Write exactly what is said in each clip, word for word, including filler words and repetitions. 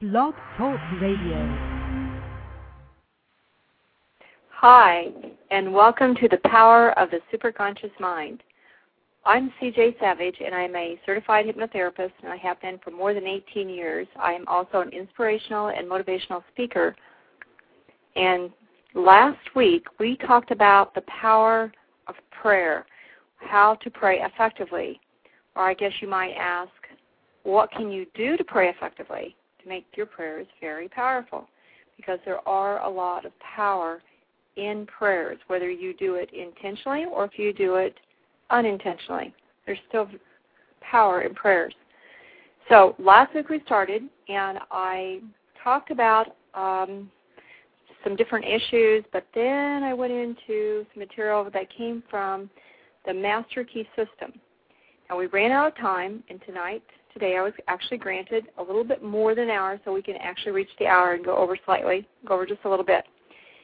Blog Talk Radio. Hi, and welcome to the Power of the Superconscious Mind. I'm C J Savage, and I'm a certified hypnotherapist, and I have been for more than eighteen years. I am also an inspirational and motivational speaker. And last week, we talked about the power of prayer, how to pray effectively. Or I guess you might ask, what can you do to pray effectively to make your prayers very powerful? Because there are a lot of power in prayers, whether you do it intentionally or if you do it unintentionally. There's still power in prayers. So last week we started, and I talked about um, some different issues, but then I went into some material that came from the Master Key System. Now, we ran out of time, and tonight, today, I was actually granted a little bit more than an hour so we can actually reach the hour and go over slightly, go over just a little bit.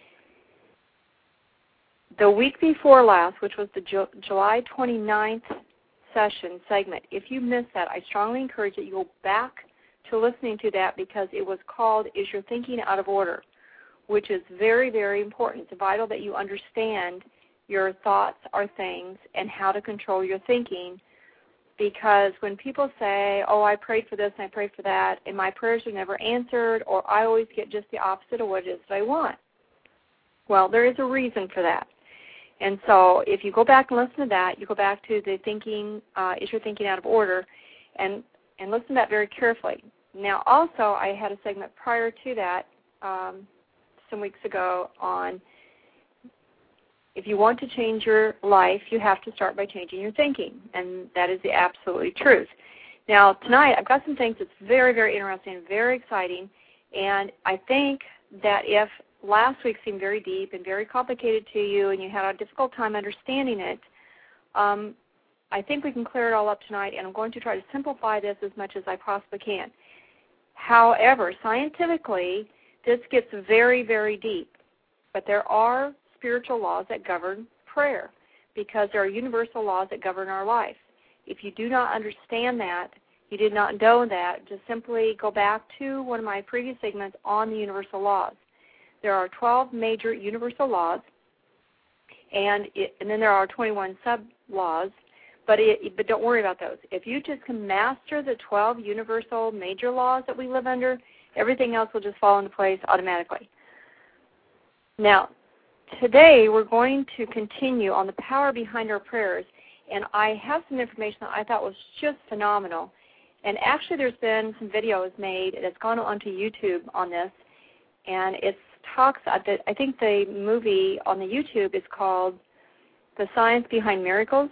The week before last, which was the Ju- July twenty-ninth session segment, if you missed that, I strongly encourage that you go back to listening to that because it was called Is Your Thinking Out of Order?, which is very, very important. It's vital that you understand your thoughts are things and how to control your thinking. Because when people say, oh, I prayed for this and I prayed for that, and my prayers are never answered, or I always get just the opposite of what it is that I want. Well, there is a reason for that. And so if you go back and listen to that, you go back to the thinking, uh, is your thinking out of order, and, and listen to that very carefully. Now, also, I had a segment prior to that um, some weeks ago on if you want to change your life, you have to start by changing your thinking, and that is the absolute truth. Now, tonight, I've got some things that's very, very interesting and very exciting, and I think that if last week seemed very deep and very complicated to you and you had a difficult time understanding it, um, I think we can clear it all up tonight, and I'm going to try to simplify this as much as I possibly can. However, scientifically, this gets very, very deep, but there are spiritual laws that govern prayer because there are universal laws that govern our life. If you do not understand that, you did not know that, just simply go back to one of my previous segments on the universal laws. There are twelve major universal laws, and it, and then there are twenty-one sub-laws, but, it, but don't worry about those. If you just can master the twelve universal major laws that we live under, everything else will just fall into place automatically. Now, today, we're going to continue on the power behind our prayers, and I have some information that I thought was just phenomenal. And actually, there's been some videos made that's gone onto YouTube on this, and it talks, I think the movie on the YouTube is called The Science Behind Miracles.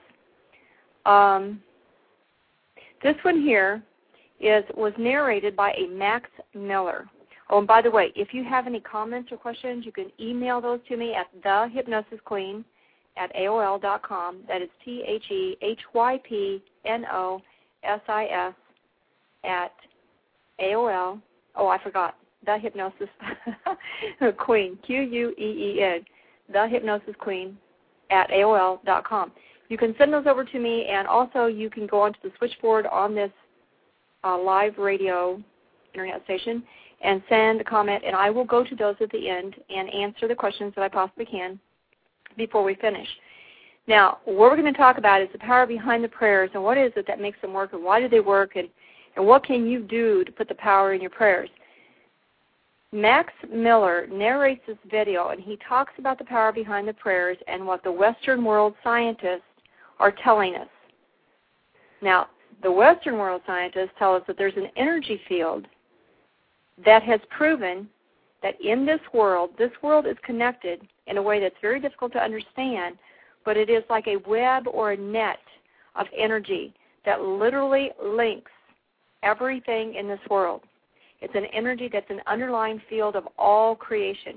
Um, this one here is was narrated by a Max Miller. Oh, and by the way, if you have any comments or questions, you can email those to me at the hypnosis queen at A O L dot com. That is T H E H Y P N O S I S at A O L. Oh, I forgot. The Hypnosis Queen, Q U E E N, The Hypnosis Queen at A O L dot com. You can send those over to me, and also you can go onto the switchboard on this uh, live radio internet station and send a comment, and I will go to those at the end and answer the questions that I possibly can before we finish. Now, what we're going to talk about is the power behind the prayers, and what is it that makes them work, and why do they work, and, and what can you do to put the power in your prayers. Max Miller narrates this video, and he talks about the power behind the prayers and what the Western world scientists are telling us. Now, the Western world scientists tell us that there's an energy field that has proven that in this world, this world is connected in a way that's very difficult to understand, but it is like a web or a net of energy that literally links everything in this world. It's an energy that's an underlying field of all creation.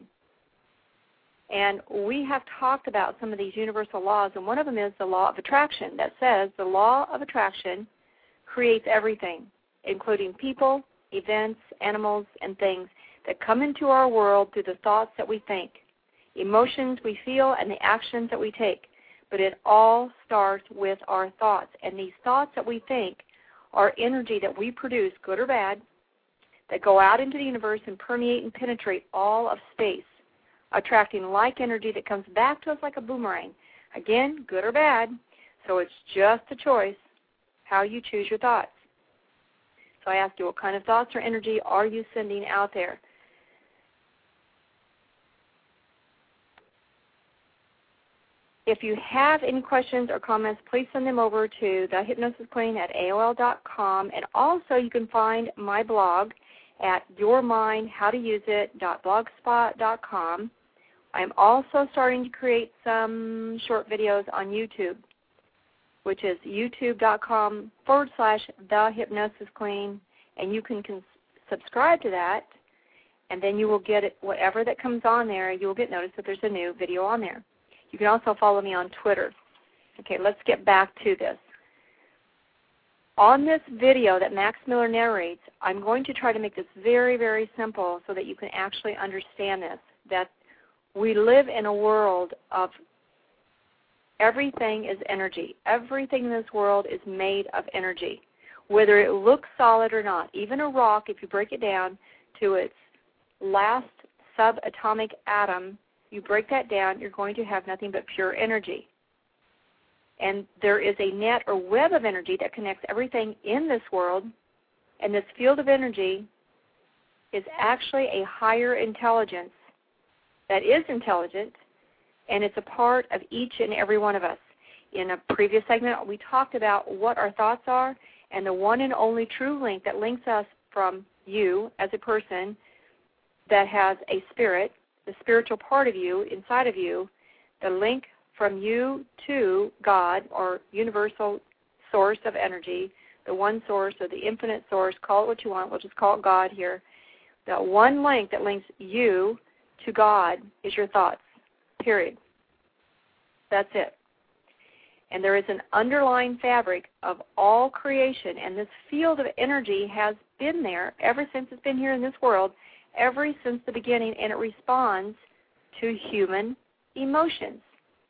And we have talked about some of these universal laws, and one of them is the law of attraction that says the law of attraction creates everything, including people, events, animals, and things that come into our world through the thoughts that we think, emotions we feel, and the actions that we take. But it all starts with our thoughts. And these thoughts that we think are energy that we produce, good or bad, that go out into the universe and permeate and penetrate all of space, attracting like energy that comes back to us like a boomerang. Again, good or bad, so it's just a choice how you choose your thoughts. So I ask you, what kind of thoughts or energy are you sending out there? If you have any questions or comments, please send them over to the hypnosis queen at A O L dot com. And also you can find my blog at your mind how to use it dot blogspot dot com. I'm also starting to create some short videos on YouTube, which is youtube.com forward slash the hypnosis queen. And you can cons- subscribe to that, and then you will get it, whatever that comes on there, you will get notice that there's a new video on there. You can also follow me on Twitter. Okay, let's get back to this. On this video that Max Miller narrates, I'm going to try to make this very, very simple so that you can actually understand this, that we live in a world of everything is energy. Everything in this world is made of energy, whether it looks solid or not. Even a rock, if you break it down to its last subatomic atom, you break that down, you're going to have nothing but pure energy. And there is a net or web of energy that connects everything in this world, and this field of energy is actually a higher intelligence that is intelligent, and it's a part of each and every one of us. In a previous segment, we talked about what our thoughts are, and the one and only true link that links us from you as a person that has a spirit, the spiritual part of you, inside of you, the link from you to God or universal source of energy, the one source or the infinite source, call it what you want, we'll just call it God here. The one link that links you to God is your thoughts, period. That's it. And there is an underlying fabric of all creation, and this field of energy has been there ever since it's been here in this world, ever since the beginning, and it responds to human emotions.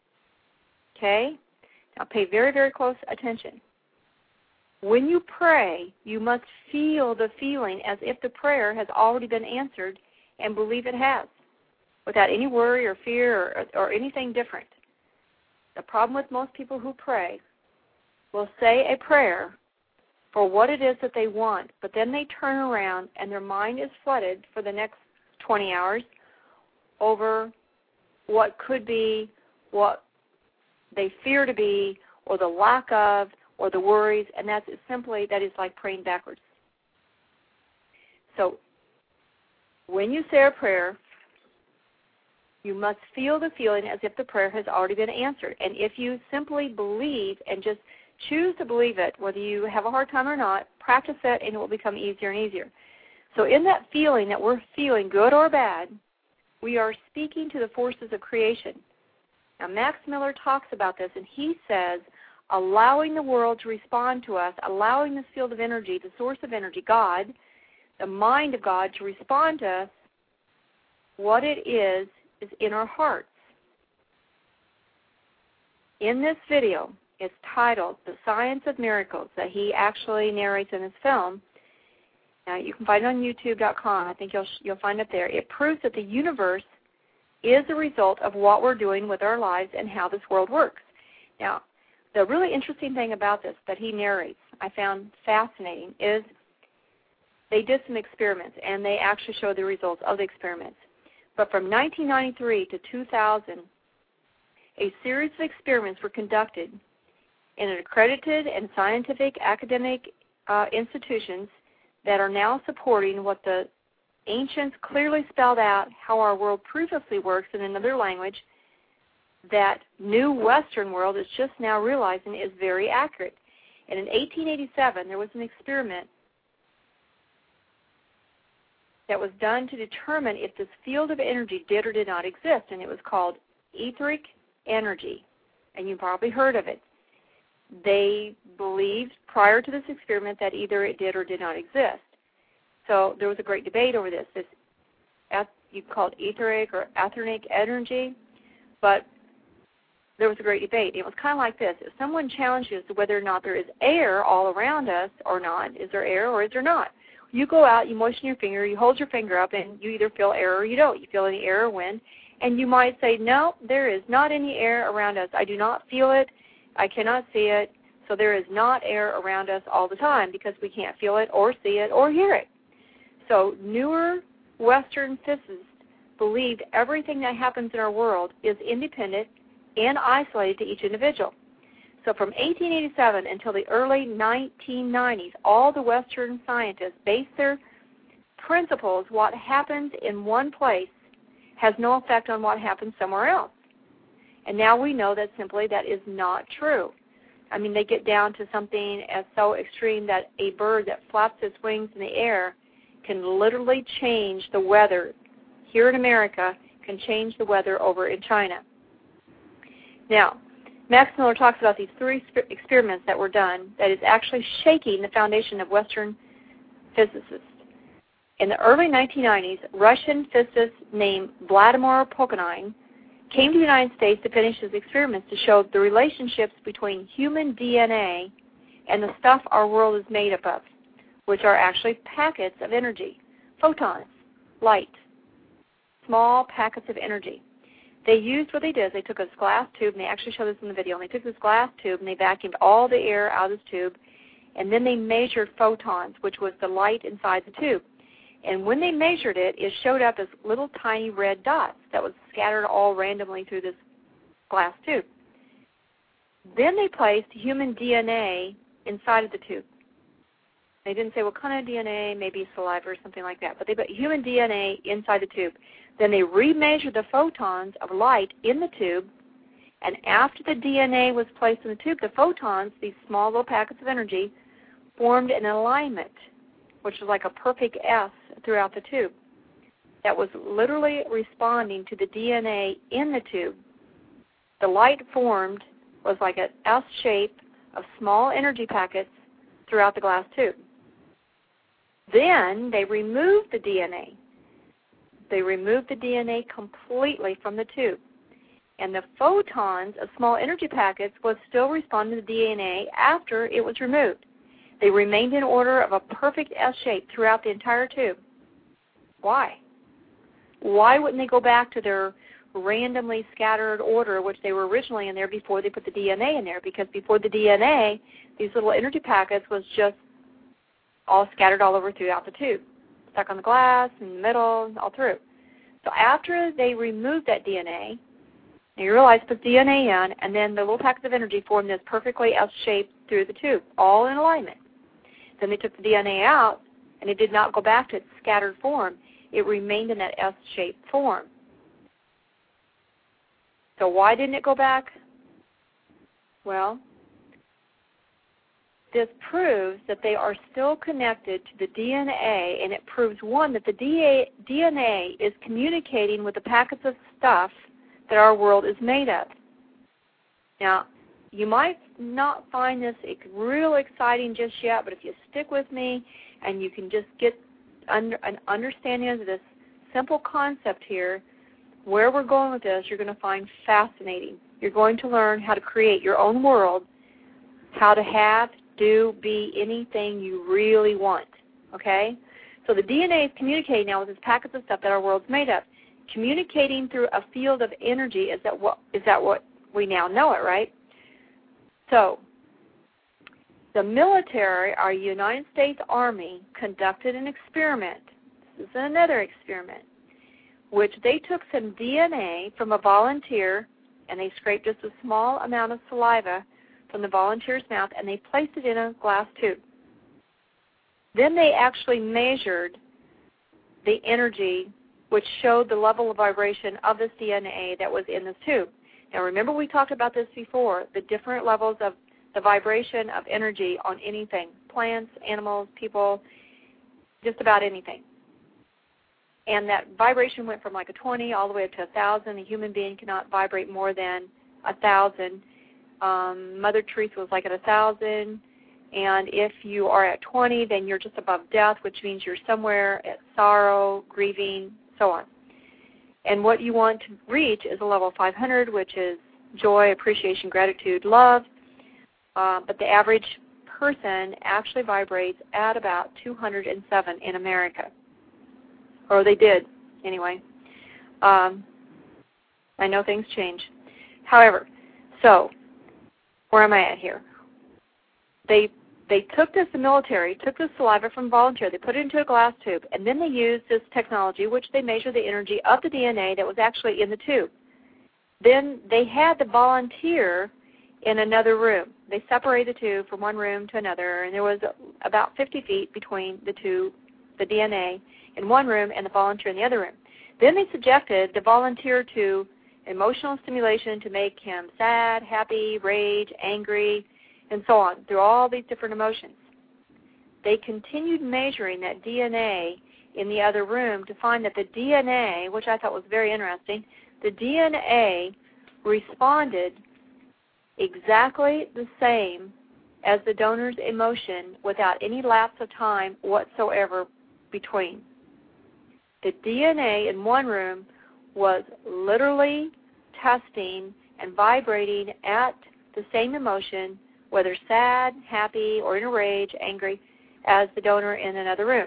Okay? Now pay very, very close attention. When you pray, you must feel the feeling as if the prayer has already been answered and believe it has, without any worry or fear or, or anything different. The problem with most people who pray will say a prayer for what it is that they want, but then they turn around and their mind is flooded for the next twenty hours over what could be, what they fear to be, or the lack of, or the worries, and that's simply, that is like praying backwards. So when you say a prayer, you must feel the feeling as if the prayer has already been answered. And if you simply believe and just choose to believe it, whether you have a hard time or not, practice it and it will become easier and easier. So in that feeling that we're feeling, good or bad, we are speaking to the forces of creation. Now Max Miller talks about this, and he says allowing the world to respond to us, allowing this field of energy, the source of energy, God, the mind of God, to respond to us, what it is is in our hearts. In this video, it's titled The Science of Miracles, that he actually narrates in his film. Now, you can find it on youtube dot com. I think you'll, you'll find it there. It proves that the universe is a result of what we're doing with our lives and how this world works. Now, the really interesting thing about this that he narrates, I found fascinating, is they did some experiments, and they actually show the results of the experiments. But from nineteen ninety-three to two thousand, a series of experiments were conducted in accredited and scientific academic uh, institutions that are now supporting what the ancients clearly spelled out how our world previously works in another language that new Western world is just now realizing is very accurate. And in eighteen eighty-seven, there was an experiment that was done to determine if this field of energy did or did not exist, and it was called etheric energy, and you've probably heard of it. They believed prior to this experiment that either it did or did not exist. So there was a great debate over this. This you call it etheric or etheric energy, but there was a great debate. It was kind of like this. If someone challenged us whether or not there is air all around us or not, is there air or is there not? you go out, you moisten your finger, you hold your finger up, and you either feel air or you don't. You feel any air or wind. And you might say, no, there is not any air around us. I do not feel it. I cannot see it. So there is not air around us all the time because we can't feel it or see it or hear it. So newer Western physicists believed everything that happens in our world is independent and isolated to each individual. So from eighteen eighty-seven until the early nineteen nineties, all the Western scientists based their principles, what happens in one place has no effect on what happens somewhere else. And now we know that simply that is not true. I mean, they get down to something as so extreme that a bird that flaps its wings in the air can literally change the weather here in America, can change the weather over in China. Now, Max Miller talks about these three experiments that were done that is actually shaking the foundation of Western physicists. In the early nineteen nineties, Russian physicist named Vladimir Pokhonyan came to the United States to finish his experiments to show the relationships between human D N A and the stuff our world is made up of, which are actually packets of energy, photons, light, small packets of energy. They used what they did is they took this glass tube, and they actually show this in the video, and they took this glass tube and they vacuumed all the air out of this tube, and then they measured photons, which was the light inside the tube. And when they measured it, it showed up as little tiny red dots that was scattered all randomly through this glass tube. Then they placed human D N A inside of the tube. They didn't say what kind of D N A, maybe saliva or something like that, but they put human D N A inside the tube. Then they remeasured the photons of light in the tube, and after the D N A was placed in the tube, the photons, these small little packets of energy, formed an alignment, which was like a perfect S throughout the tube that was literally responding to the D N A in the tube. The light formed was like an S shape of small energy packets throughout the glass tube. Then they removed the D N A. They removed the D N A completely from the tube. And the photons of small energy packets was still responding to the D N A after it was removed. They remained in order of a perfect S shape throughout the entire tube. Why? Why wouldn't they go back to their randomly scattered order, which they were originally in there before they put the D N A in there? Because before the D N A, these little energy packets was just all scattered all over throughout the tube, stuck on the glass, in the middle, all through. So after they removed that D N A, they realized put D N A in, and then the little packets of energy formed this perfectly S shape through the tube, all in alignment. Then they took the D N A out, and it did not go back to its scattered form. It remained in that S-shaped form. So why didn't it go back? Well, this proves that they are still connected to the D N A, and it proves, one, that the D N A is communicating with the packets of stuff that our world is made of. Now, you might not find this real exciting just yet, but if you stick with me and you can just get under, an understanding of this simple concept here, where we're going with this, you're going to find fascinating. You're going to learn how to create your own world, how to have, do, be anything you really want, okay? So the D N A is communicating now with these packets of stuff that our world's made of. Communicating through a field of energy, is that what, is that what we now know it, right? So the military, our United States Army, conducted an experiment. This is another experiment, which they took some D N A from a volunteer, and they scraped just a small amount of saliva from the volunteer's mouth, and they placed it in a glass tube. Then they actually measured the energy, which showed the level of vibration of this D N A that was in this tube. Now remember, we talked about this before, the different levels of the vibration of energy on anything, plants, animals, people, just about anything. And that vibration went from like a twenty all the way up to one thousand. A human being cannot vibrate more than one thousand. Um, Mother Teresa was like at one thousand. And if you are at twenty, then you're just above death, which means you're somewhere at sorrow, grieving, so on. And what you want to reach is a level of five hundred, which is joy, appreciation, gratitude, love. Uh, but the average person actually vibrates at about two hundred seven in America. Or they did, anyway. Um, I know things change. However, so, where am I at here? They they took this, the military, took this saliva from volunteer, they put it into a glass tube, and then they used this technology, which they measure the energy of the D N A that was actually in the tube. Then they had the volunteer in another room. They separated the two from one room to another, and there was about fifty feet between the two, the D N A in one room and the volunteer in the other room. Then they subjected the volunteer to emotional stimulation to make him sad, happy, rage, angry, and so on, through all these different emotions. They continued measuring that D N A in the other room to find that the D N A, which I thought was very interesting, the D N A responded exactly the same as the donor's emotion without any lapse of time whatsoever between. The D N A in one room was literally testing and vibrating at the same emotion, whether sad, happy, or in a rage, angry, as the donor in another room.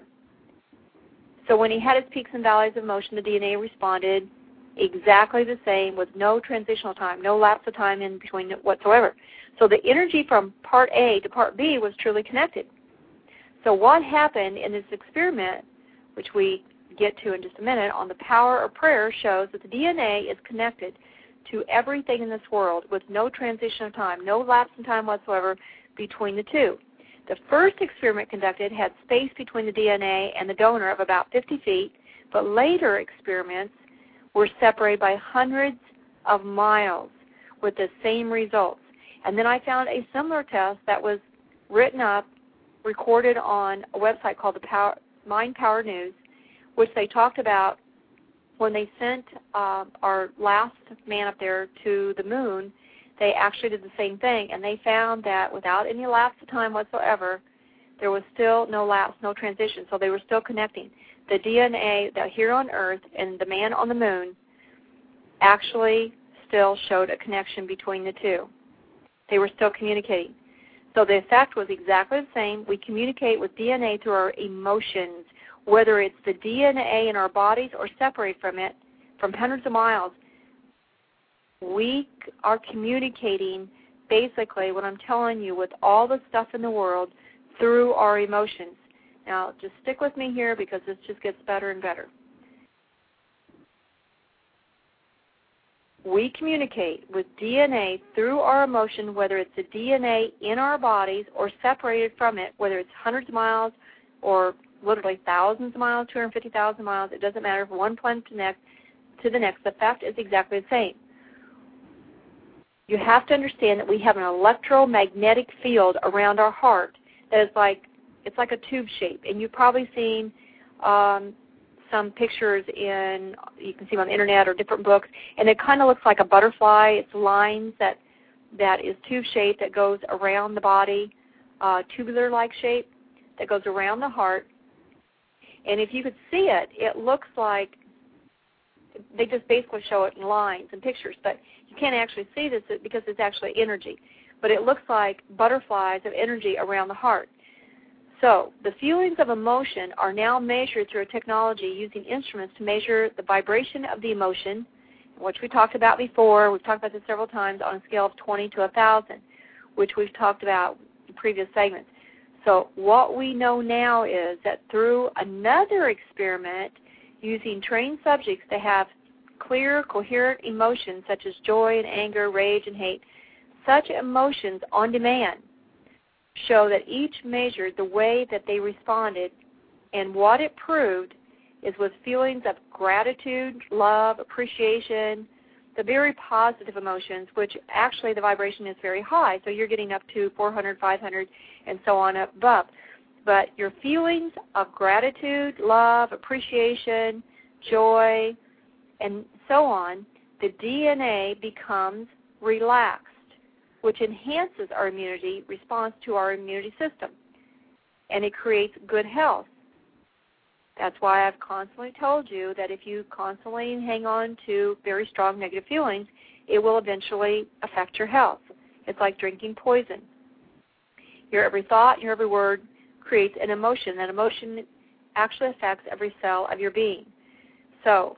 So when he had his peaks and valleys of emotion, the D N A responded exactly the same with no transitional time, no lapse of time in between whatsoever. So the energy from part A to part B was truly connected. So what happened in this experiment, which we get to in just a minute, on the power of prayer, shows that the D N A is connected to everything in this world with no transition of time, no lapse in time whatsoever between the two. The first experiment conducted had space between the D N A and the donor of about fifty feet, but later experiments were separated by hundreds of miles with the same results. And then I found a similar test that was written up, recorded on a website called the Power, Mind Power News, which they talked about when they sent uh, our last man up there to the moon. They actually did the same thing, and they found that without any lapse of time whatsoever, there was still no lapse, no transition, so they were still connecting. The D N A that here on Earth and the man on the moon actually still showed a connection between the two. They were still communicating. So the effect was exactly the same. We communicate with D N A through our emotions, whether it's the D N A in our bodies or separate from it from hundreds of miles. We are communicating basically what I'm telling you with all the stuff in the world through our emotions. Now, just stick with me here because this just gets better and better. We communicate with D N A through our emotion, whether it's the D N A in our bodies or separated from it, whether it's hundreds of miles or literally thousands of miles, two hundred fifty thousand miles. It doesn't matter from one planet to, next, to the next. The fact is exactly the same. You have to understand that we have an electromagnetic field around our heart that is like, it's like a tube shape. And you've probably seen um, some pictures in, you can see them on the internet or different books, and it kind of looks like a butterfly. It's lines that, that is tube shaped that goes around the body, uh, tubular-like shape that goes around the heart. And if you could see it, it looks like, they just basically show it in lines and pictures, but you can't actually see this because it's actually energy. But it looks like butterflies of energy around the heart. So the feelings of emotion are now measured through a technology using instruments to measure the vibration of the emotion, which we talked about before. We've talked about this several times on a scale of twenty to one thousand, which we've talked about in previous segments. So what we know now is that through another experiment using trained subjects to have clear, coherent emotions such as joy and anger, rage and hate, such emotions on demand show that each measured the way that they responded, and what it proved is with feelings of gratitude, love, appreciation, the very positive emotions, which actually the vibration is very high, so you're getting up to four hundred, five hundred, and so on up above. But your feelings of gratitude, love, appreciation, joy, and so on, the D N A becomes relaxed, which enhances our immunity response to our immunity system, and it creates good health. That's why I've constantly told you that if you constantly hang on to very strong negative feelings, it will eventually affect your health. It's like drinking poison. Your every thought, your every word creates an emotion. That emotion actually affects every cell of your being. So,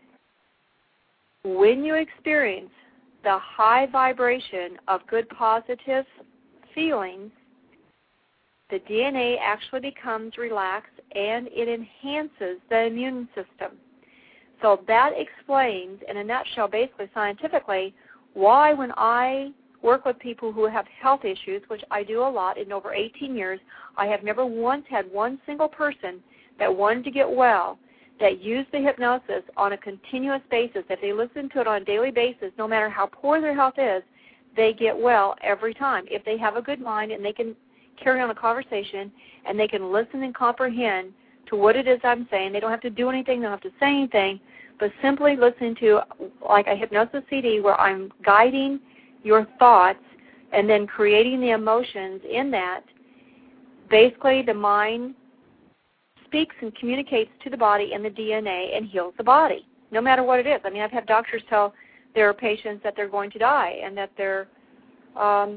when you experience the high vibration of good positive feelings, the D N A actually becomes relaxed and it enhances the immune system. So that explains, in a nutshell, basically scientifically, why when I work with people who have health issues, which I do a lot in over eighteen years, I have never once had one single person that wanted to get well that used the hypnosis on a continuous basis. If they listen to it on a daily basis, no matter how poor their health is, they get well every time. If they have a good mind and they can carry on a conversation and they can listen and comprehend to what it is I'm saying, they don't have to do anything, they don't have to say anything, but simply listen to like a hypnosis C D where I'm guiding your thoughts and then creating the emotions in that. Basically, the mind speaks and communicates to the body and the D N A and heals the body, no matter what it is. I mean, I've had doctors tell their patients that they're going to die and that they're um,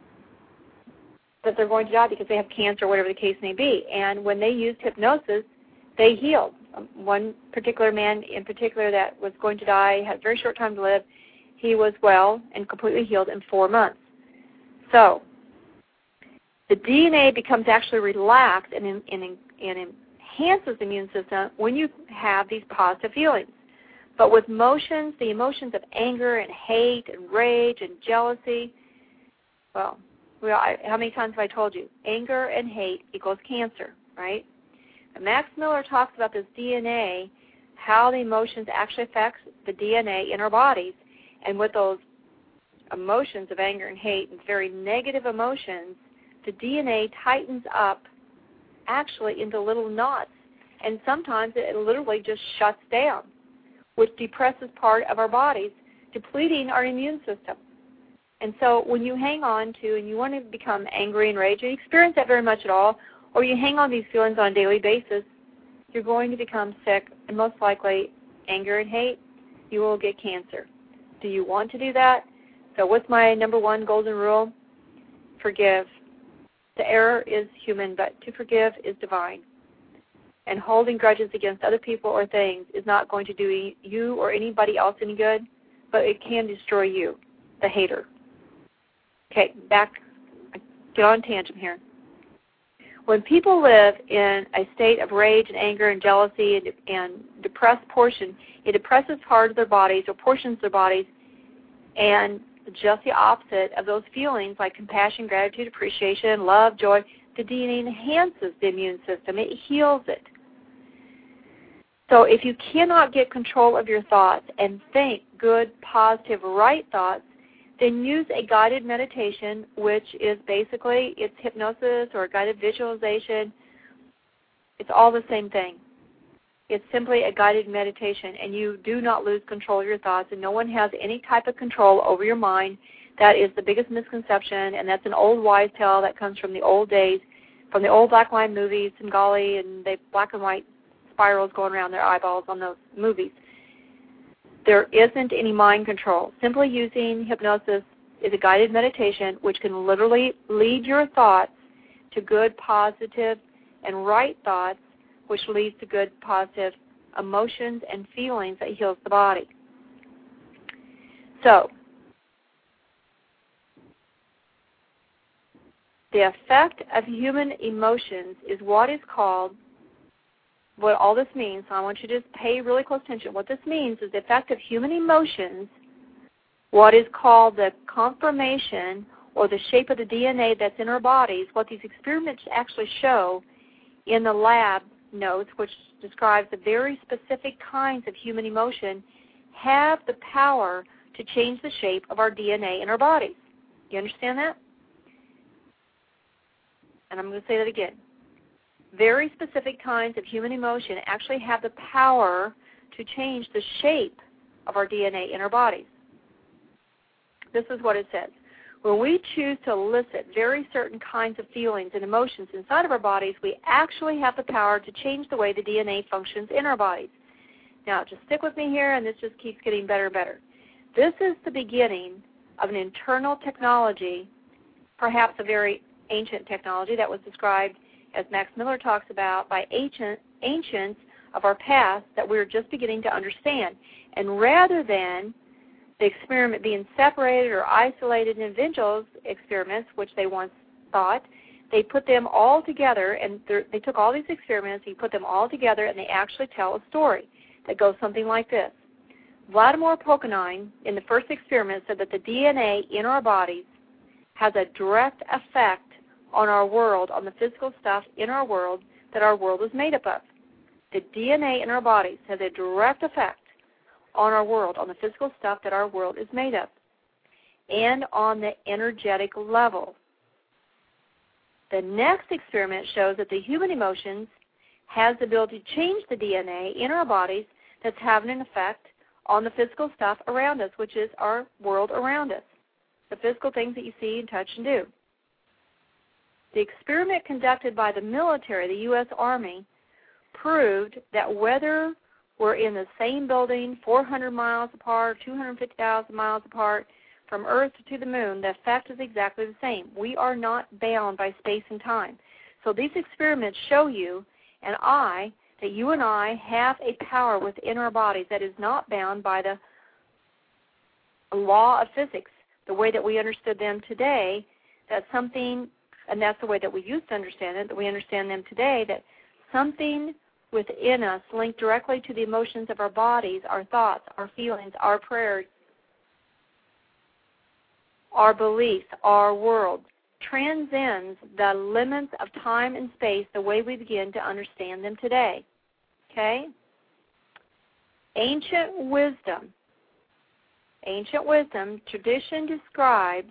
that they're going to die because they have cancer or whatever the case may be. And when they used hypnosis, they healed. Um, one particular man in particular that was going to die, had a very short time to live, he was well and completely healed in four months. So the D N A becomes actually relaxed and, in, and, in, and enhances the immune system when you have these positive feelings. But with emotions, the emotions of anger and hate and rage and jealousy, well, well I, how many times have I told you? Anger and hate equals cancer, right? And Max Miller talks about this D N A, how the emotions actually affect the D N A in our bodies. And with those emotions of anger and hate and very negative emotions, the D N A tightens up actually into little knots. And sometimes it literally just shuts down, which depresses part of our bodies, depleting our immune system. And so when you hang on to and you want to become angry and rage, you experience that very much at all, or you hang on these feelings on a daily basis, you're going to become sick, and most likely anger and hate, you will get cancer. Do you want to do that? So what's my number one golden rule? Forgive. The error is human, but to forgive is divine. And holding grudges against other people or things is not going to do you or anybody else any good, but it can destroy you, the hater. Okay, back, get on tangent here. When people live in a state of rage and anger and jealousy and, and depressed portion, it depresses part of their bodies or portions of their bodies, and just the opposite of those feelings like compassion, gratitude, appreciation, love, joy, the D N A enhances the immune system. It heals it. So if you cannot get control of your thoughts and think good, positive, right thoughts, then use a guided meditation, which is basically, it's hypnosis or guided visualization. It's all the same thing. It's simply a guided meditation, and you do not lose control of your thoughts, and no one has any type of control over your mind. That is the biggest misconception, and that's an old wise tale that comes from the old days, from the old black and white movies, and golly, and they black and white spirals going around their eyeballs on those movies. There isn't any mind control. Simply using hypnosis is a guided meditation which can literally lead your thoughts to good, positive, and right thoughts, which leads to good, positive emotions and feelings that heals the body. So, the effect of human emotions is what is called, what all this means, so I want you to just pay really close attention. What this means is the effect of human emotions, what is called the conformation or the shape of the D N A that's in our bodies, what these experiments actually show in the lab notes, which describes the very specific kinds of human emotion, have the power to change the shape of our D N A in our bodies. You understand that? And I'm going to say that again. Very specific kinds of human emotion actually have the power to change the shape of our D N A in our bodies. This is what it says. When we choose to elicit very certain kinds of feelings and emotions inside of our bodies, we actually have the power to change the way the D N A functions in our bodies. Now, just stick with me here, and this just keeps getting better and better. This is the beginning of an internal technology, perhaps a very ancient technology that was described, as Max Miller talks about, by ancient, ancients of our past that we were just beginning to understand. And rather than the experiment being separated or isolated individuals experiments, which they once thought, they put them all together, and they took all these experiments, you put them all together, and they actually tell a story that goes something like this. Vladimir Pokonine, in the first experiment, said that the D N A in our bodies has a direct effect on our world, on the physical stuff in our world that our world is made up of. The D N A in our bodies has a direct effect on our world, on the physical stuff that our world is made of, and on the energetic level. The next experiment shows that the human emotions has the ability to change the D N A in our bodies that's having an effect on the physical stuff around us, which is our world around us, the physical things that you see and touch and do. The experiment conducted by the military, the U S Army, proved that whether we're in the same building four hundred miles apart, two hundred fifty thousand miles apart, from Earth to the moon, the effect is exactly the same. We are not bound by space and time. So these experiments show you and I that you and I have a power within our bodies that is not bound by the law of physics, the way that we understood them today, that something, and that's the way that we used to understand it, that we understand them today, that something within us linked directly to the emotions of our bodies, our thoughts, our feelings, our prayers, our beliefs, our world, transcends the limits of time and space the way we begin to understand them today. Okay? Ancient wisdom. Ancient wisdom, tradition describes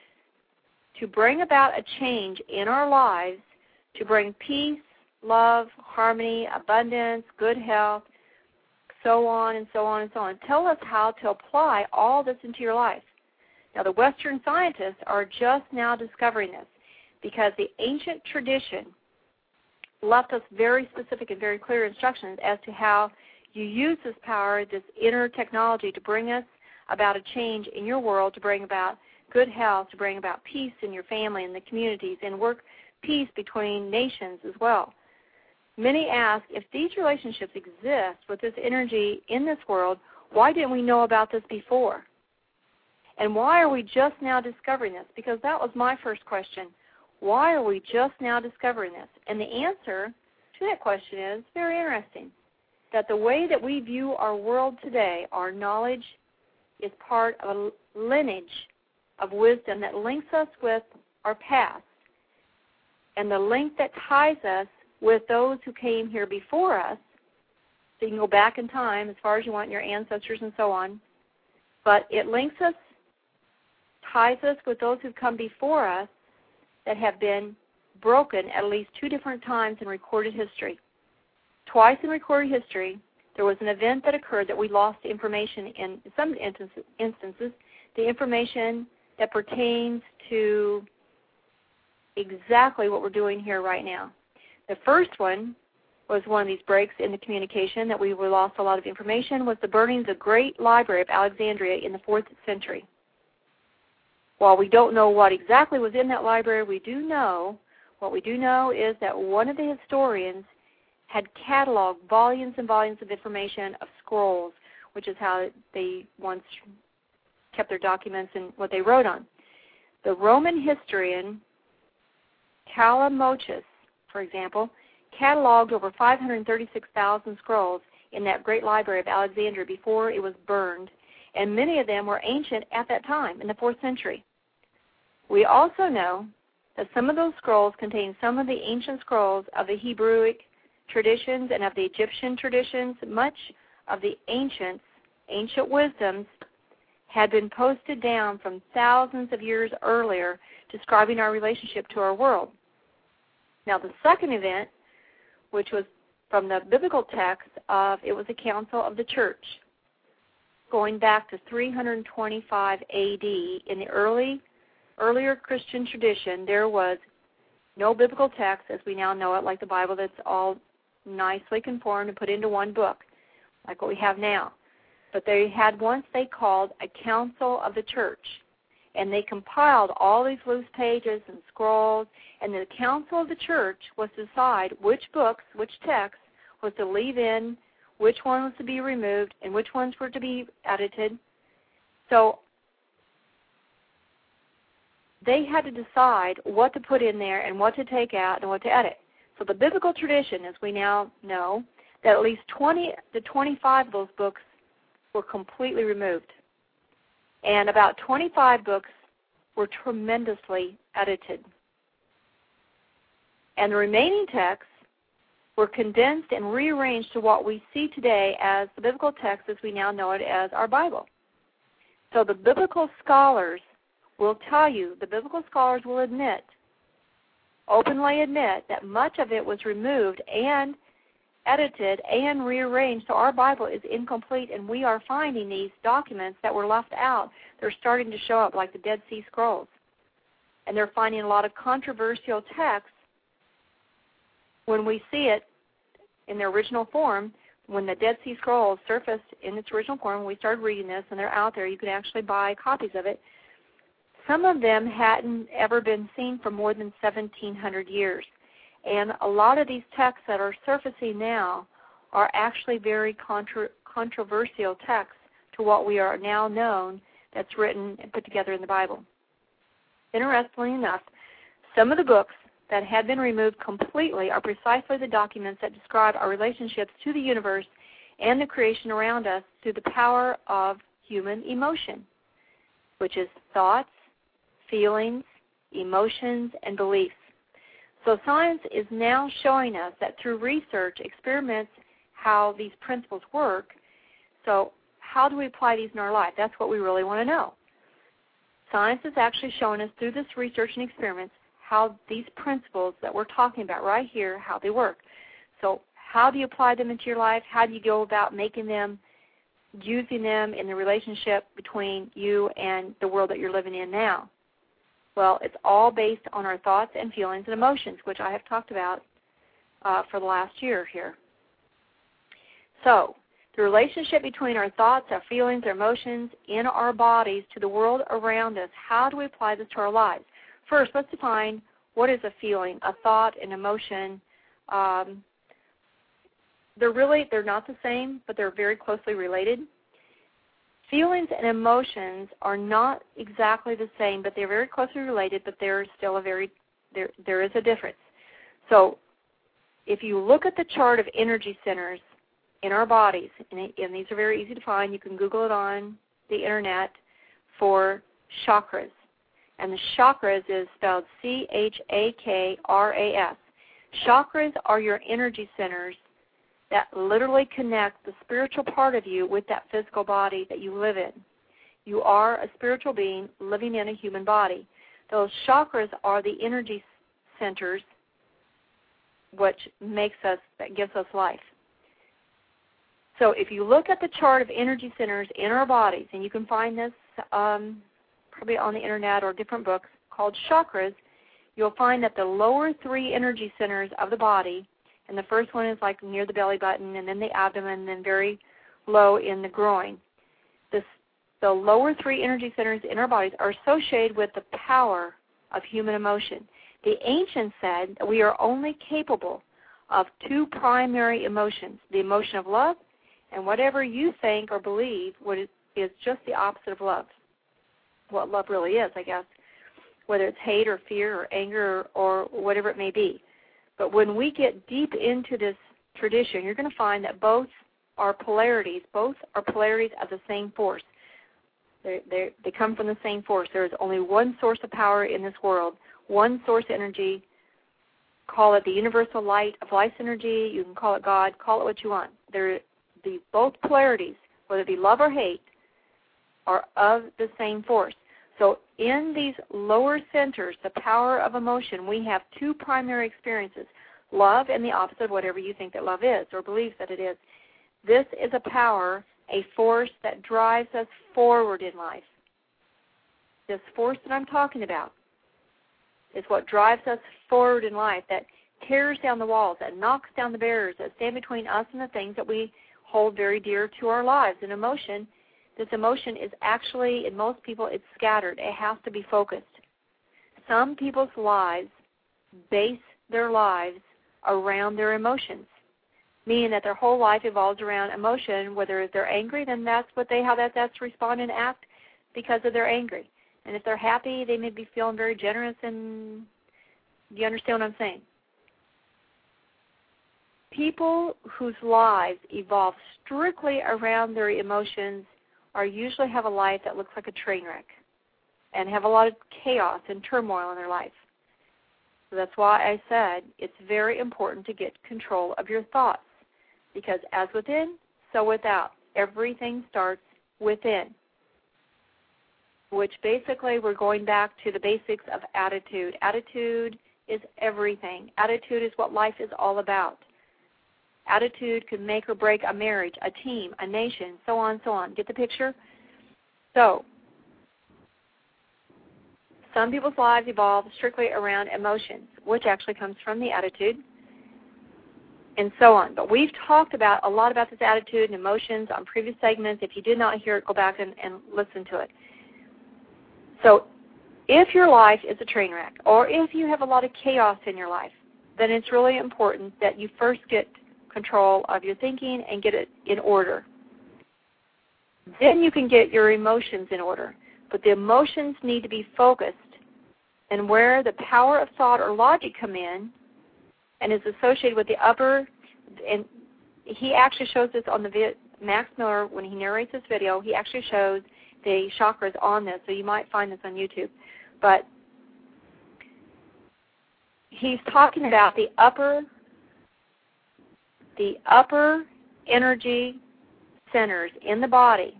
to bring about a change in our lives, to bring peace, love, harmony, abundance, good health, so on and so on and so on. Tell us how to apply all this into your life. Now, the Western scientists are just now discovering this because the ancient tradition left us very specific and very clear instructions as to how you use this power, this inner technology, to bring us about a change in your world, to bring about good health, to bring about peace in your family and the communities, and work peace between nations as well. Many ask, if these relationships exist with this energy in this world, why didn't we know about this before? And why are we just now discovering this? Because that was my first question. Why are we just now discovering this? And the answer to that question is very interesting, that the way that we view our world today, our knowledge, is part of a lineage of wisdom that links us with our past. And the link that ties us with those who came here before us, so you can go back in time as far as you want, your ancestors and so on, but it links us, ties us with those who've come before us that have been broken at least two different times in recorded history. Twice in recorded history, there was an event that occurred that we lost information in some instances, the information that pertains to exactly what we're doing here right now. The first one was one of these breaks in the communication that we lost a lot of information, was the burning of the great library of Alexandria in the fourth century. While we don't know what exactly was in that library, we do know, what we do know is that one of the historians had cataloged volumes and volumes of information of scrolls, which is how they once kept their documents and what they wrote on. The Roman historian Callimachus, for example, cataloged over five hundred thirty-six thousand scrolls in that great library of Alexandria before it was burned, and many of them were ancient at that time, in the fourth century. We also know that some of those scrolls contain some of the ancient scrolls of the Hebrewic traditions and of the Egyptian traditions. Much of the ancients, ancient wisdoms had been posted down from thousands of years earlier, describing our relationship to our world. Now, the second event, which was from the biblical text of, it was a council of the church, going back to three hundred twenty-five A D. In the early, earlier Christian tradition, there was no biblical text as we now know it, like the Bible, that's all nicely conformed and put into one book, like what we have now. But they had once they called a council of the church. and they compiled all these loose pages and scrolls, and the council of the church was to decide which books, which texts was to leave in, which one was to be removed, and which ones were to be edited. So they had to decide what to put in there and what to take out and what to edit. So the biblical tradition, as we now know, that at least twenty to twenty-five of those books were completely removed. And about twenty-five books were tremendously edited. And the remaining texts were condensed and rearranged to what we see today as the biblical text as we now know it as our Bible. So the biblical scholars will tell you, the biblical scholars will admit, openly admit, that much of it was removed and edited and rearranged, so our Bible is incomplete, and we are finding these documents that were left out. They're starting to show up, like the Dead Sea Scrolls. And they're finding a lot of controversial texts when we see it in their original form. When the Dead Sea Scrolls surfaced in its original form, when we started reading this, and they're out there, you can actually buy copies of it. Some of them hadn't ever been seen for more than seventeen hundred years. And a lot of these texts that are surfacing now are actually very contra- controversial texts to what we are now known that's written and put together in the Bible. Interestingly enough, some of the books that had been removed completely are precisely the documents that describe our relationships to the universe and the creation around us through the power of human emotion, which is thoughts, feelings, emotions, and beliefs. So science is now showing us that through research, experiments, how these principles work. So how do we apply these in our life? That's what we really want to know. Science is actually showing us through this research and experiments how these principles that we're talking about right here, how they work. So how do you apply them into your life? How do you go about making them, using them in the relationship between you and the world that you're living in now? Well, it's all based on our thoughts and feelings and emotions, which I have talked about uh, for the last year here. So the relationship between our thoughts, our feelings, our emotions in our bodies to the world around us, how do we apply this to our lives? First, let's define what is a feeling, a thought, an emotion. Um, they're really, they're not the same, but they're very closely related. Feelings and emotions are not exactly the same, but they're very closely related, but there's still a very, there, there is a difference. So if you look at the chart of energy centers in our bodies, and, it, and these are very easy to find, you can Google it on the Internet for chakras. And the chakras is spelled C H A K R A S. Chakras are your energy centers that literally connect the spiritual part of you with that physical body that you live in. You are a spiritual being living in a human body. Those chakras are the energy centers which makes us, that gives us life. So if you look at the chart of energy centers in our bodies, and you can find this um, probably on the Internet or different books called chakras, you'll find that the lower three energy centers of the body, and the first one is like near the belly button, and then the abdomen, and then very low in the groin. This, the lower three energy centers in our bodies are associated with the power of human emotion. The ancients said that we are only capable of two primary emotions, the emotion of love, and whatever you think or believe what is, is just the opposite of love, what love really is, I guess, whether it's hate or fear or anger or, or whatever it may be. But when we get deep into this tradition, you're going to find that both are polarities. Both are polarities of the same force. They they they come from the same force. There is only one source of power in this world, one source energy. Call it the universal light of life's energy. You can call it God. Call it what you want. They're the both polarities, whether it be love or hate, are of the same force. So in these lower centers, the power of emotion, we have two primary experiences, love and the opposite of whatever you think that love is or believes that it is. This is a power, a force that drives us forward in life. This force that I'm talking about is what drives us forward in life, that tears down the walls, that knocks down the barriers, that stand between us and the things that we hold very dear to our lives. And emotion this emotion is actually, in most people, it's scattered. It has to be focused. Some people's lives base their lives around their emotions, meaning that their whole life evolves around emotion. Whether they're angry, then that's what they how that that's respond and act because of their angry. And if they're happy, they may be feeling very generous. And do you understand what I'm saying? People whose lives evolve strictly around their emotions are usually have a life that looks like a train wreck and have a lot of chaos and turmoil in their life. So that's why I said it's very important to get control of your thoughts, because as within, so without. Everything starts within, which basically we're going back to the basics of attitude. Attitude is everything. Attitude is what life is all about. Attitude can make or break a marriage, a team, a nation, so on and so on. Get the picture? So, some people's lives evolve strictly around emotions, which actually comes from the attitude, and so on. But we've talked about a lot about this attitude and emotions on previous segments. If you did not hear it, go back and, and listen to it. So, if your life is a train wreck, or if you have a lot of chaos in your life, then it's really important that you first get control of your thinking and get it in order. Then you can get your emotions in order. But the emotions need to be focused, and where the power of thought or logic come in and is associated with the upper, and he actually shows this on the video, Max Miller, when he narrates this video, he actually shows the chakras on this, so you might find this on YouTube. But he's talking about the upper the upper energy centers in the body.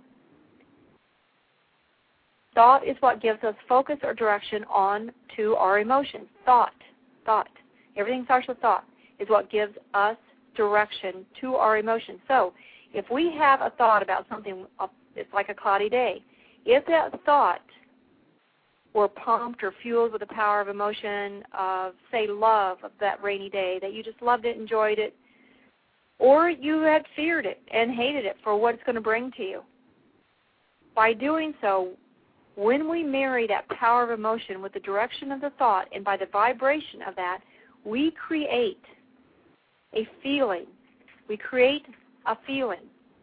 Thought is what gives us focus or direction on to our emotions. Thought, thought. Everything starts with thought is what gives us direction to our emotions. So if we have a thought about something, it's like a cloudy day. If that thought were pumped or fueled with the power of emotion of, say, love of that rainy day, that you just loved it, enjoyed it, or you had feared it and hated it for what it's going to bring to you. By doing so, when we marry that power of emotion with the direction of the thought, and by the vibration of that, we create a feeling. We create a feeling.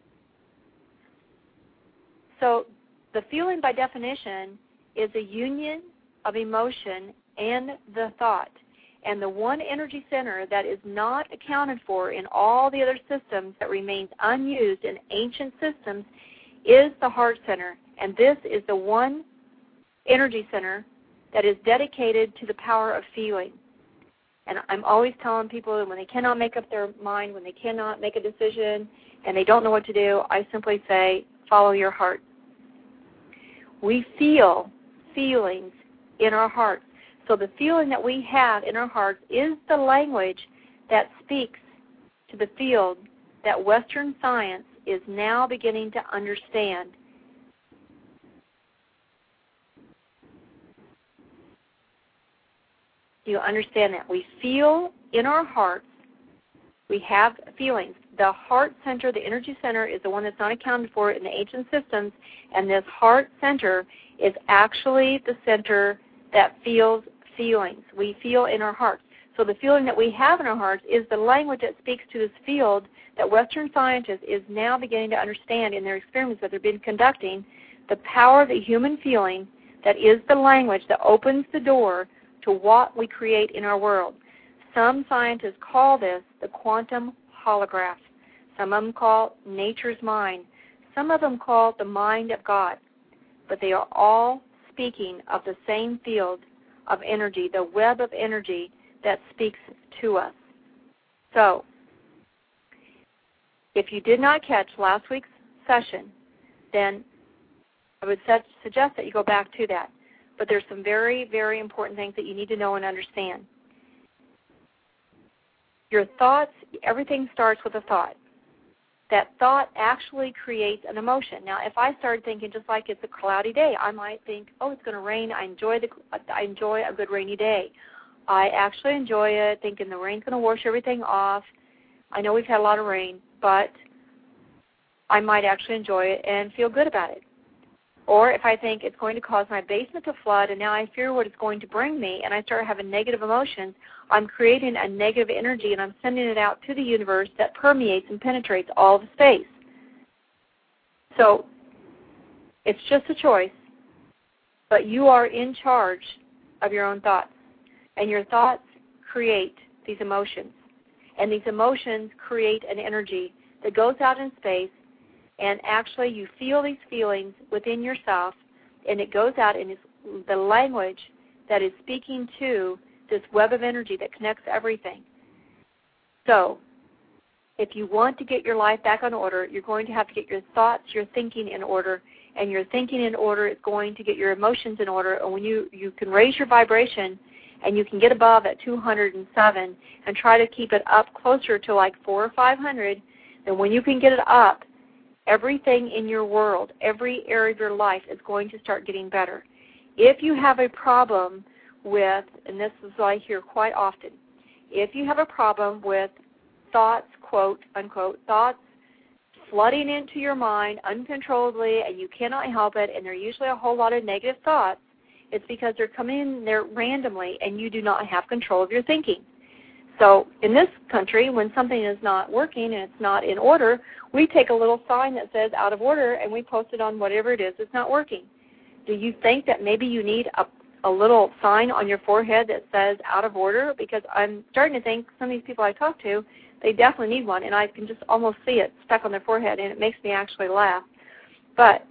So the feeling, by definition, is a union of emotion and the thought. And the one energy center that is not accounted for in all the other systems that remains unused in ancient systems is the heart center. And this is the one energy center that is dedicated to the power of feeling. And I'm always telling people that when they cannot make up their mind, when they cannot make a decision, and they don't know what to do, I simply say, follow your heart. We feel feelings in our hearts. So the feeling that we have in our hearts is the language that speaks to the field that Western science is now beginning to understand. Do you understand that? We feel in our hearts, we have feelings. The heart center, the energy center, is the one that's not accounted for in the ancient systems, and this heart center is actually the center that feels feelings. We feel in our hearts. So the feeling that we have in our hearts is the language that speaks to this field that Western scientists is now beginning to understand in their experiments that they've been conducting, the power of the human feeling that is the language that opens the door to what we create in our world. Some scientists call this the quantum holograph. Some of them call nature's mind. Some of them call it the mind of God. But they are all speaking of the same field of energy, the web of energy that speaks to us. So, if you did not catch last week's session, then I would suggest that you go back to that. But there's some very, very important things that you need to know and understand. Your thoughts, everything starts with a thought. That thought actually creates an emotion. Now, if I started thinking just like it's a cloudy day, I might think, oh, it's going to rain. I enjoy the, I enjoy a good rainy day. I actually enjoy it, thinking the rain's going to wash everything off. I know we've had a lot of rain, but I might actually enjoy it and feel good about it. Or if I think it's going to cause my basement to flood and now I fear what it's going to bring me and I start having negative emotions, I'm creating a negative energy and I'm sending it out to the universe that permeates and penetrates all of space. So it's just a choice, but you are in charge of your own thoughts. And your thoughts create these emotions. And these emotions create an energy that goes out in space, and actually you feel these feelings within yourself, and it goes out and it's the language that is speaking to this web of energy that connects everything. So if you want to get your life back on order, you're going to have to get your thoughts, your thinking in order, and your thinking in order is going to get your emotions in order. And when you, you can raise your vibration and you can get above at two hundred seven and try to keep it up closer to like four or five hundred, then when you can get it up, everything in your world, every area of your life is going to start getting better. If you have a problem with, and this is what I hear quite often, if you have a problem with thoughts, quote, unquote, thoughts flooding into your mind uncontrollably and you cannot help it, and they're usually a whole lot of negative thoughts, it's because they're coming in there randomly and you do not have control of your thinking. So in this country, when something is not working and it's not in order, we take a little sign that says out of order and we post it on whatever it is that's not working. Do you think that maybe you need a, a little sign on your forehead that says out of order? Because I'm starting to think some of these people I talk to, they definitely need one, and I can just almost see it stuck on their forehead, and it makes me actually laugh. But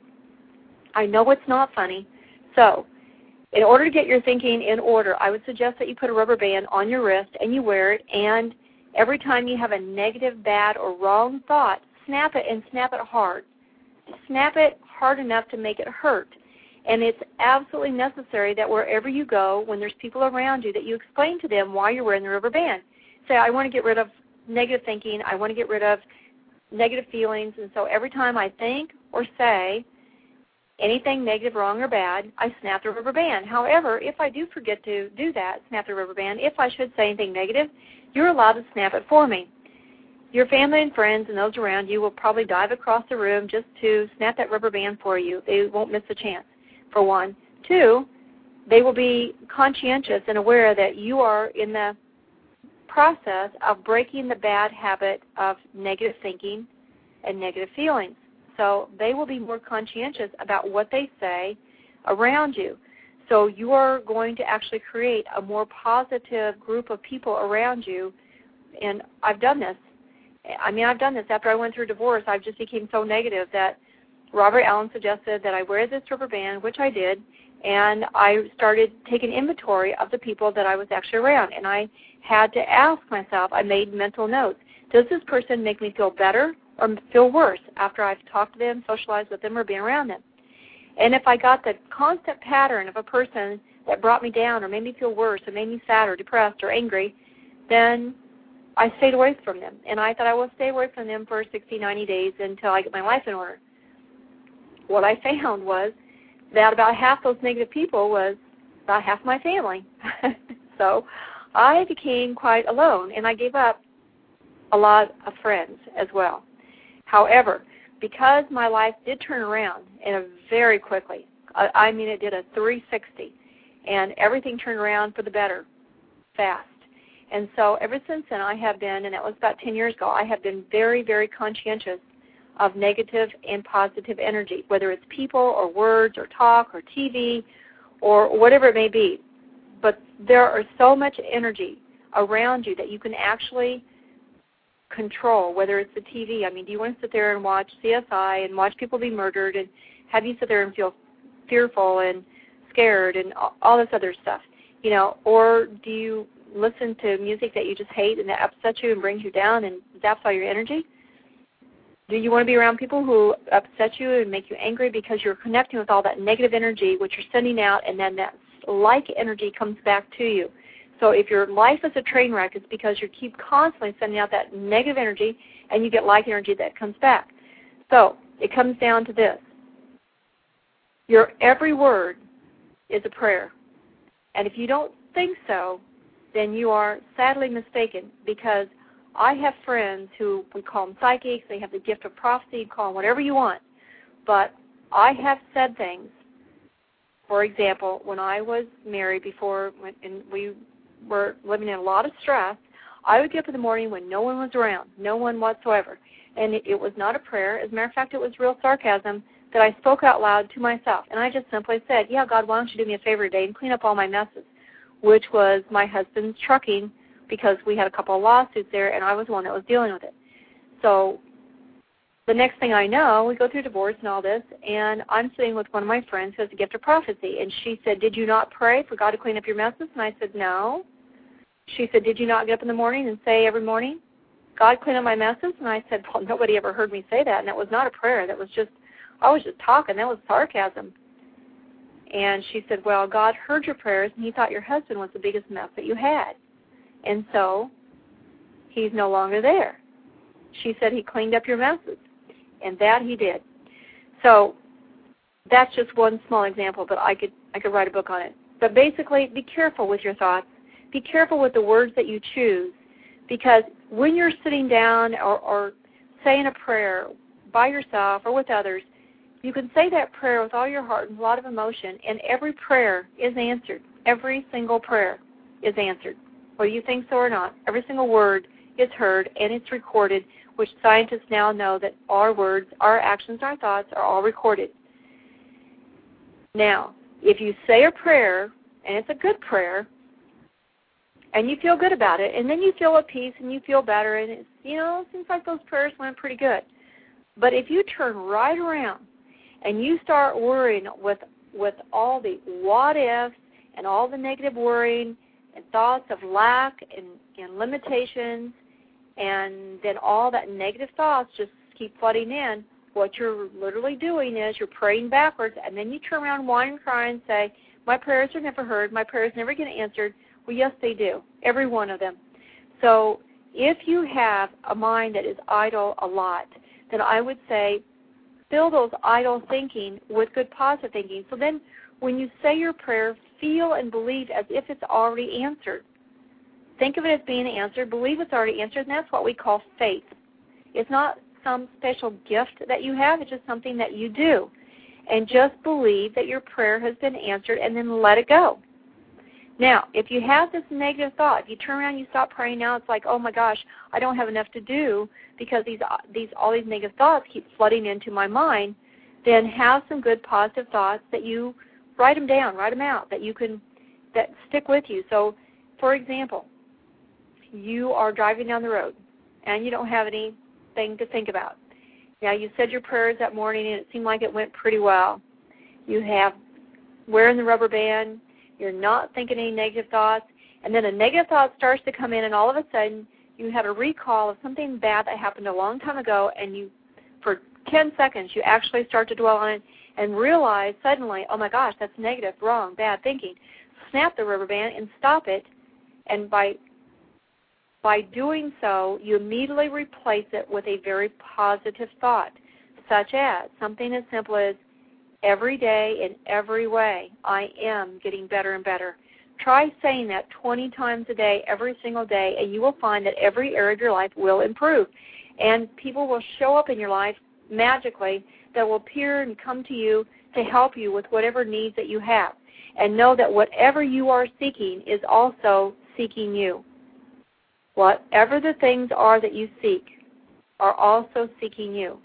I know it's not funny. So in order to get your thinking in order, I would suggest that you put a rubber band on your wrist and you wear it, and every time you have a negative, bad, or wrong thought, snap it and snap it hard. Snap it hard enough to make it hurt. And it's absolutely necessary that wherever you go, when there's people around you, that you explain to them why you're wearing the rubber band. Say, I want to get rid of negative thinking. I want to get rid of negative feelings. And so every time I think or say anything negative, wrong, or bad, I snap the rubber band. However, if I do forget to do that, snap the rubber band, if I should say anything negative, you're allowed to snap it for me. Your family and friends and those around you will probably dive across the room just to snap that rubber band for you. They won't miss a chance, for one. Two, they will be conscientious and aware that you are in the process of breaking the bad habit of negative thinking and negative feelings. So they will be more conscientious about what they say around you. So you are going to actually create a more positive group of people around you. And I've done this. I mean, I've done this. After I went through divorce, I just became so negative that Robert Allen suggested that I wear this rubber band, which I did, and I started taking inventory of the people that I was actually around. And I had to ask myself, I made mental notes, does this person make me feel better or feel worse after I've talked to them, socialized with them, or been around them? And if I got the constant pattern of a person that brought me down or made me feel worse or made me sad or depressed or angry, then I stayed away from them. And I thought I will stay away from them for sixty, ninety days until I get my life in order. What I found was that about half those negative people was about half my family. So I became quite alone, and I gave up a lot of friends as well. However, because my life did turn around in a very quickly, I, I mean it did a three sixty, and everything turned around for the better fast. And so ever since then I have been, and that was about ten years ago, I have been very, very conscientious of negative and positive energy, whether it's people or words or talk or T V or whatever it may be. But there are so much energy around you that you can actually control, whether it's the T V. I mean, do you want to sit there and watch C S I and watch people be murdered and have you sit there and feel fearful and scared and all this other stuff, you know, or do you listen to music that you just hate and that upsets you and brings you down and zaps all your energy? Do you want to be around people who upset you and make you angry because you're connecting with all that negative energy, which you're sending out, and then that like energy comes back to you? So if your life is a train wreck, it's because you keep constantly sending out that negative energy, and you get like energy that comes back. So it comes down to this. Your every word is a prayer. And if you don't think so, then you are sadly mistaken, because I have friends who, we call them psychics, they have the gift of prophecy, call them whatever you want. But I have said things, for example, when I was married before and we were living in a lot of stress, I would get up in the morning when no one was around, no one whatsoever. And it, it was not a prayer. As a matter of fact, it was real sarcasm that I spoke out loud to myself. And I just simply said, yeah, God, why don't you do me a favor today and clean up all my messes, which was my husband's trucking, because we had a couple of lawsuits there, and I was the one that was dealing with it. So the next thing I know, we go through divorce and all this, and I'm sitting with one of my friends who has a gift of prophecy, and she said, did you not pray for God to clean up your messes? And I said, no. She said, did you not get up in the morning and say every morning, God, clean up my messes? And I said, well, nobody ever heard me say that, and that was not a prayer. That was just, I was just talking. That was sarcasm. And she said, well, God heard your prayers, and he thought your husband was the biggest mess that you had. And so he's no longer there. She said he cleaned up your messes, and that he did. So that's just one small example, but I could I could write a book on it. But basically, be careful with your thoughts. Be careful with the words that you choose, because when you're sitting down or, or saying a prayer by yourself or with others, you can say that prayer with all your heart and a lot of emotion, and every prayer is answered. Every single prayer is answered. Whether you think so or not, every single word is heard and it's recorded, which scientists now know that our words, our actions, our thoughts are all recorded. Now, if you say a prayer, and it's a good prayer, and you feel good about it, and then you feel at peace and you feel better, and it's, you know, it seems like those prayers went pretty good. But if you turn right around and you start worrying with with all the what ifs and all the negative worrying and thoughts of lack and, and limitations, and then all that negative thoughts just keep flooding in, what you're literally doing is you're praying backwards, and then you turn around, whine and cry and say, my prayers are never heard, my prayers never get answered. Well, yes, they do, every one of them. So if you have a mind that is idle a lot, then I would say fill those idle thinking with good positive thinking. So then when you say your prayer, feel and believe as if it's already answered. Think of it as being answered. Believe it's already answered, and that's what we call faith. It's not some special gift that you have. It's just something that you do. And just believe that your prayer has been answered, and then let it go. Now, if you have this negative thought, if you turn around and you stop praying now, it's like, oh my gosh, I don't have enough to do because these these all these negative thoughts keep flooding into my mind, then have some good positive thoughts that you write them down, write them out, that you can, that stick with you. So, for example, you are driving down the road and you don't have anything to think about. Now, you said your prayers that morning and it seemed like it went pretty well. You have wearing the rubber band, you're not thinking any negative thoughts, and then a negative thought starts to come in, and all of a sudden you have a recall of something bad that happened a long time ago, and you, for ten seconds, you actually start to dwell on it and realize suddenly, oh my gosh, that's negative, wrong, bad thinking. Snap the rubber band and stop it, and by by doing so, you immediately replace it with a very positive thought, such as something as simple as, every day in every way, I am getting better and better. Try saying that twenty times a day, every single day, and you will find that every area of your life will improve. And people will show up in your life magically that will appear and come to you to help you with whatever needs that you have. And know that whatever you are seeking is also seeking you. Whatever the things are that you seek are also seeking you.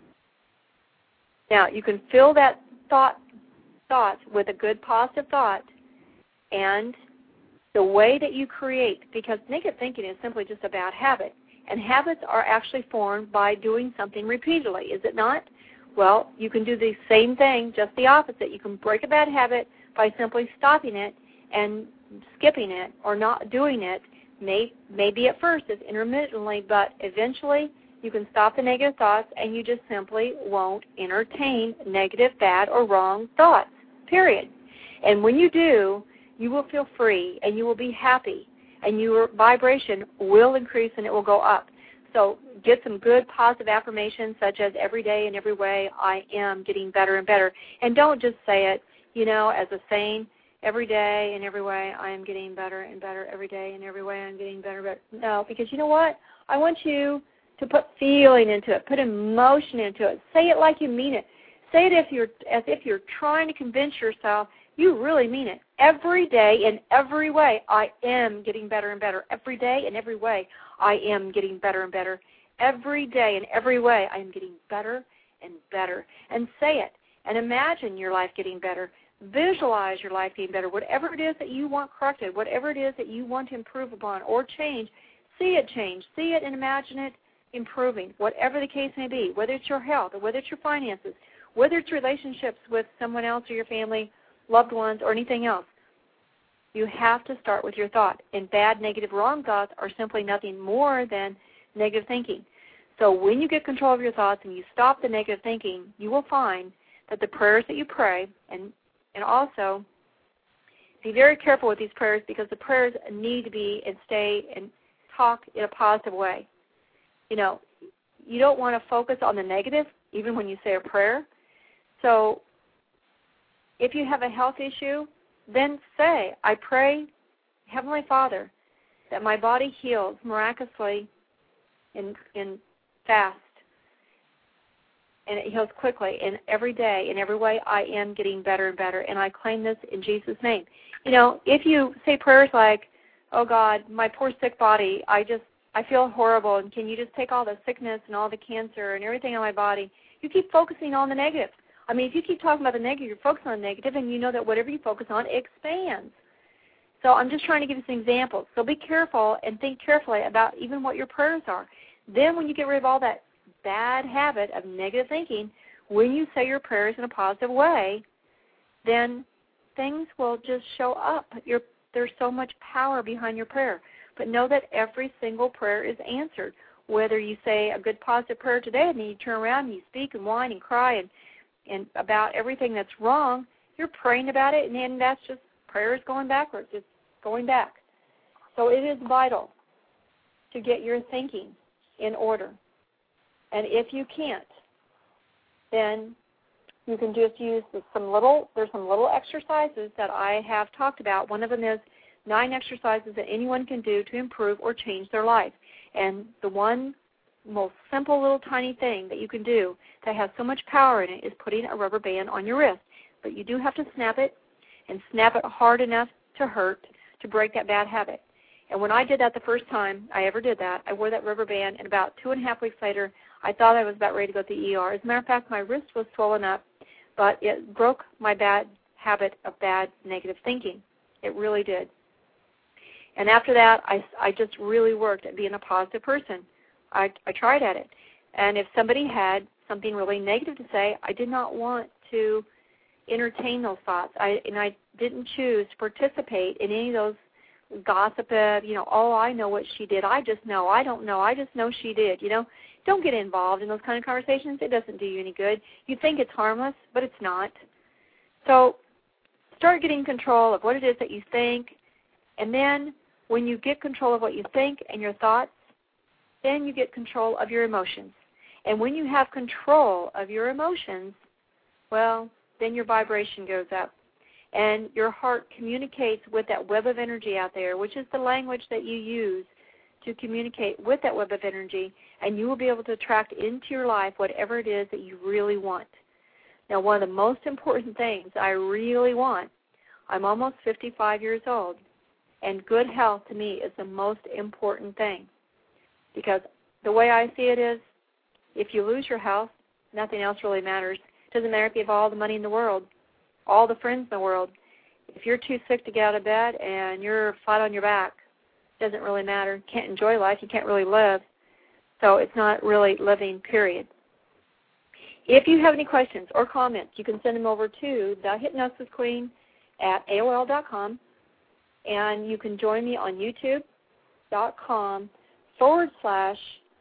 Now, you can fill that thought thoughts with a good positive thought, and the way that you create, because negative thinking is simply just a bad habit, and habits are actually formed by doing something repeatedly, is it not? Well, you can do the same thing, just the opposite. You can break a bad habit by simply stopping it and skipping it or not doing it. May, maybe at first it's intermittently, but eventually you can stop the negative thoughts and you just simply won't entertain negative, bad, or wrong thoughts, period. And when you do, you will feel free and you will be happy and your vibration will increase and it will go up. So get some good positive affirmations such as every day in every way I am getting better and better. And don't just say it, you know, as a saying. every day in every way I am getting better and better. Every day in every way I'm getting better and better. No, because you know what? I want you to put feeling into it, put emotion into it. Say it like you mean it. Say it if you're, as if you're trying to convince yourself you really mean it. Every day in every way I am getting better and better. Every day in every way I am getting better and better. Every day in every way I am getting better and better. And say it. And imagine your life getting better. Visualize your life getting better. Whatever it is that you want corrected, whatever it is that you want to improve upon or change, see it change. See it and imagine it improving, whatever the case may be, whether it's your health or whether it's your finances, whether it's relationships with someone else or your family, loved ones, or anything else. You have to start with your thought. And bad, negative, wrong thoughts are simply nothing more than negative thinking. So when you get control of your thoughts and you stop the negative thinking, you will find that the prayers that you pray, and, and also be very careful with these prayers because the prayers need to be and stay and talk in a positive way. You know, you don't want to focus on the negative even when you say a prayer. So if you have a health issue, then say, I pray, Heavenly Father, that my body heals miraculously in, in fast, and it heals quickly, and every day, in every way, I am getting better and better, and I claim this in Jesus' name. You know, if you say prayers like, oh, God, my poor sick body, I just, I feel horrible, and can you just take all the sickness and all the cancer and everything on my body, you keep focusing on the negative. I mean, if you keep talking about the negative, you're focusing on the negative, and you know that whatever you focus on expands. So I'm just trying to give you some examples. So be careful and think carefully about even what your prayers are. Then when you get rid of all that bad habit of negative thinking, when you say your prayers in a positive way, then things will just show up. You're, there's so much power behind your prayer. But know that every single prayer is answered. Whether you say a good positive prayer today and then you turn around and you speak and whine and cry and, and about everything that's wrong, you're praying about it, and then that's just prayers going backwards, just going back. So it is vital to get your thinking in order. And if you can't, then you can just use some little, there's some little exercises that I have talked about. One of them is nine exercises that anyone can do to improve or change their life. And the one most simple little tiny thing that you can do that has so much power in it is putting a rubber band on your wrist. But you do have to snap it, and snap it hard enough to hurt to break that bad habit. And when I did that the first time I ever did that, I wore that rubber band, and about two and a half weeks later, I thought I was about ready to go to the E R. As a matter of fact, my wrist was swollen up, but it broke my bad habit of bad negative thinking. It really did. And after that, I, I just really worked at being a positive person. I, I tried at it. And if somebody had something really negative to say, I did not want to entertain those thoughts. I, and I didn't choose to participate in any of those gossip of, you know, oh, I know what she did. I just know. I don't know. I just know she did. You know, don't get involved in those kind of conversations. It doesn't do you any good. You think it's harmless, but it's not. So start getting control of what it is that you think, and then when you get control of what you think and your thoughts, then you get control of your emotions. And when you have control of your emotions, well, then your vibration goes up. And your heart communicates with that web of energy out there, which is the language that you use to communicate with that web of energy, and you will be able to attract into your life whatever it is that you really want. Now, one of the most important things I really want, I'm almost fifty-five years old, and good health to me is the most important thing. Because the way I see it is, if you lose your health, nothing else really matters. It doesn't matter if you have all the money in the world, all the friends in the world. If you're too sick to get out of bed and you're flat on your back, it doesn't really matter. You can't enjoy life. You can't really live. So it's not really living, period. If you have any questions or comments, you can send them over to the hypnosis queen at A O L dot com, and you can join me on YouTube.com forward slash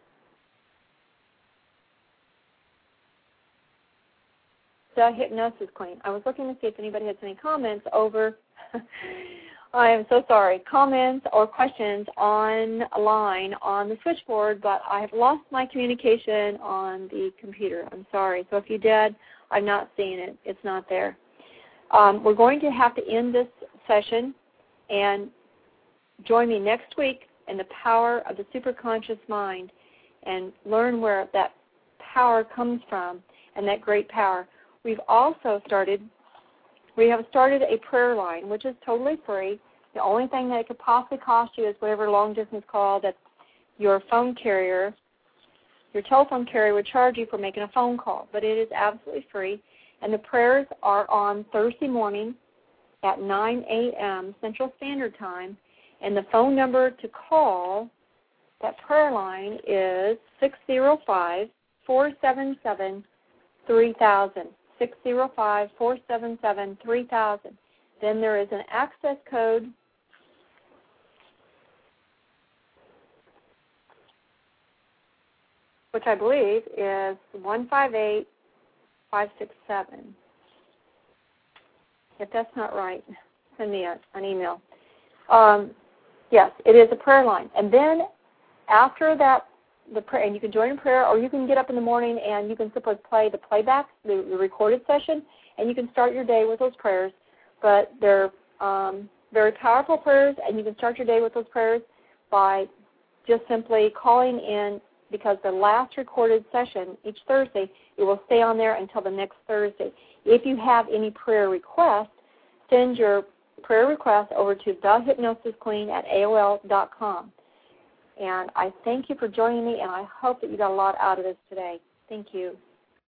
The Hypnosis Queen. I was looking to see if anybody has any comments over, I am so sorry, comments or questions online on the switchboard, but I have lost my communication on the computer. I'm sorry. So if you did, I'm not seeing it. It's not there. Um, we're going to have to end this session, and join me next week in the power of the superconscious mind and learn where that power comes from and that great power. We've also started, we have started a prayer line, which is totally free. The only thing that it could possibly cost you is whatever long distance call that your phone carrier, your telephone carrier would charge you for making a phone call, but it is absolutely free. And the prayers are on Thursday morning at nine a.m. Central Standard Time, and the phone number to call that prayer line is six zero five, four seven seven, three thousand, six zero five, four seven seven, three thousand. Then there is an access code which I believe is one five eight five six seven. If that's not right, send me a, an email. Um, yes, it is a prayer line. And then after that, the prayer, and you can join in prayer, or you can get up in the morning and you can simply play the playback, the, the recorded session, and you can start your day with those prayers. But they're um, very powerful prayers, and you can start your day with those prayers by just simply calling in, because the last recorded session each Thursday, it will stay on there until the next Thursday. If you have any prayer requests, send your prayer request over to the hypnosis queen at A O L dot com. And I thank you for joining me, and I hope that you got a lot out of this today. Thank you.